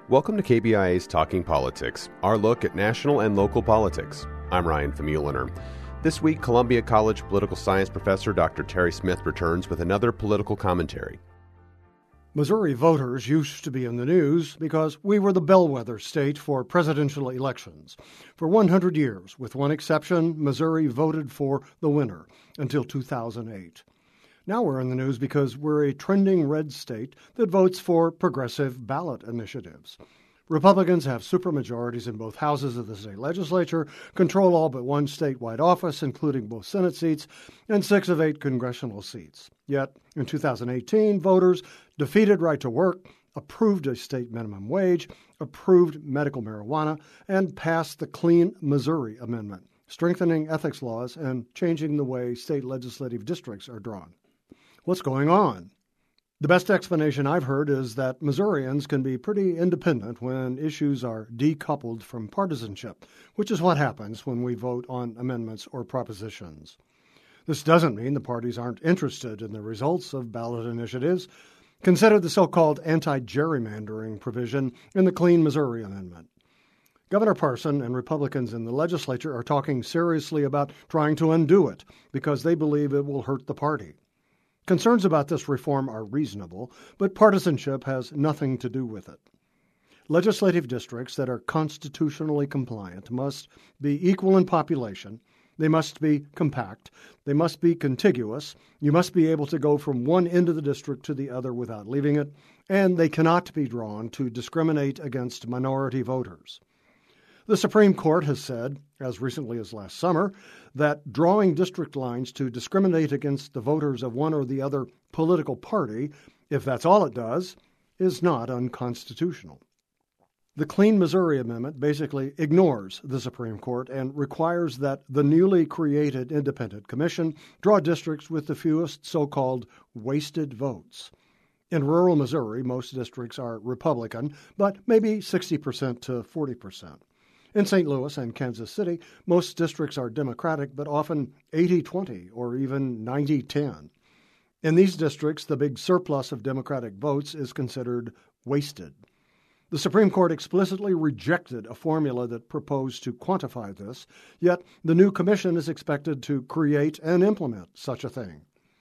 Welcome to KBIA's Talking Politics, our look at national and local politics. I'm Ryan Famuliner. This week, Columbia College political science professor Dr. Terry Smith returns with another political commentary. Missouri voters used to be in the news because we were the bellwether state for presidential elections. For 100 years, with one exception, Missouri voted for the winner until 2008. Now we're in the news because we're a trending red state that votes for progressive ballot initiatives. Republicans have supermajorities in both houses of the state legislature, control all but one statewide office, including both Senate seats, and 6 of 8 congressional seats. Yet, in 2018, voters defeated right to work, approved a state minimum wage, approved medical marijuana, and passed the Clean Missouri Amendment, strengthening ethics laws and changing the way state legislative districts are drawn. What's going on? The best explanation I've heard is that Missourians can be pretty independent when issues are decoupled from partisanship, which is what happens when we vote on amendments or propositions. This doesn't mean the parties aren't interested in the results of ballot initiatives. Consider the so-called anti-gerrymandering provision in the Clean Missouri Amendment. Governor Parson and Republicans in the legislature are talking seriously about trying to undo it because they believe it will hurt the party. Concerns about this reform are reasonable, but partisanship has nothing to do with it. Legislative districts that are constitutionally compliant must be equal in population, they must be compact, they must be contiguous, you must be able to go from one end of the district to the other without leaving it, and they cannot be drawn to discriminate against minority voters. The Supreme Court has said, as recently as last summer, that drawing district lines to discriminate against the voters of one or the other political party, if that's all it does, is not unconstitutional. The Clean Missouri Amendment basically ignores the Supreme Court and requires that the newly created independent commission draw districts with the fewest so-called wasted votes. In rural Missouri, most districts are Republican, but maybe 60% to 40%. In St. Louis and Kansas City, most districts are Democratic, but often 80-20 or even 90-10. In these districts, the big surplus of Democratic votes is considered wasted. The Supreme Court explicitly rejected a formula that proposed to quantify this, yet the new commission is expected to create and implement such a thing.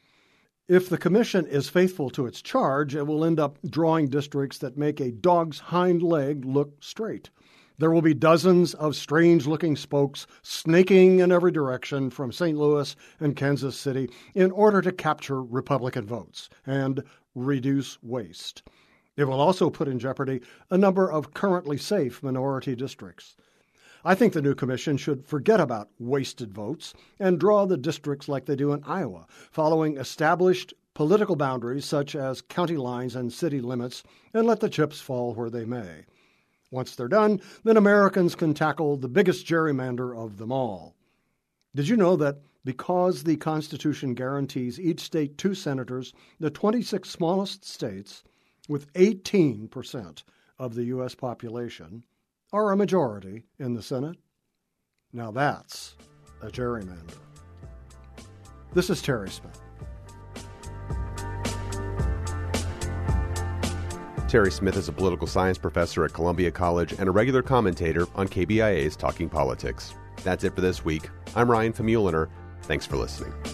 If the commission is faithful to its charge, it will end up drawing districts that make a dog's hind leg look straight. There will be dozens of strange-looking spokes snaking in every direction from St. Louis and Kansas City in order to capture Republican votes and reduce waste. It will also put in jeopardy a number of currently safe minority districts. I think the new commission should forget about wasted votes and draw the districts like they do in Iowa, following established political boundaries such as county lines and city limits, and let the chips fall where they may. Once they're done, then Americans can tackle the biggest gerrymander of them all. Did you know that because the Constitution guarantees each state 2 senators, the 26 smallest states, with 18% of the U.S. population, are a majority in the Senate? Now that's a gerrymander. This is Terry Smith. Terry Smith is a political science professor at Columbia College and a regular commentator on KBIA's Talking Politics. That's it for this week. I'm Ryan Famuliner. Thanks for listening.